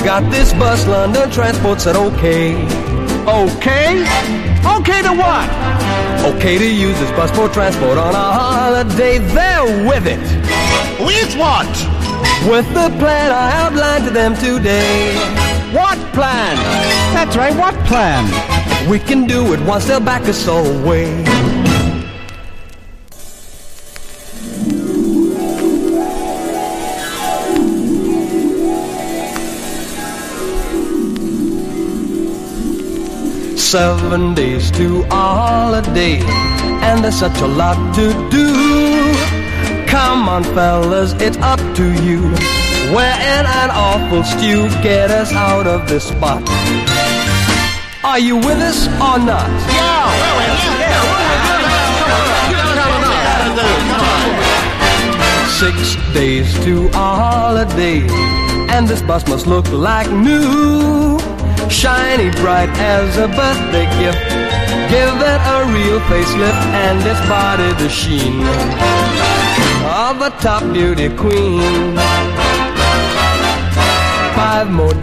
got this bus, London Transport said okay. Okay? Okay to what? Okay to use this bus for transport on a holiday. They're with it. With what? With the plan I outlined to them today. What plan? That's right, what plan? We can do it once they'll back us away. "7 days to a holiday, and there's such a lot to do. Come on, fellas, it's up to you. We're in an awful stew. Get us out of this spot. Are you with us or not?" Yeah. 6 days to a holiday, and this bus must look like new. Shiny bright as a birthday gift. Give it a real facelift and its body the sheen of a top beauty queen. 5 more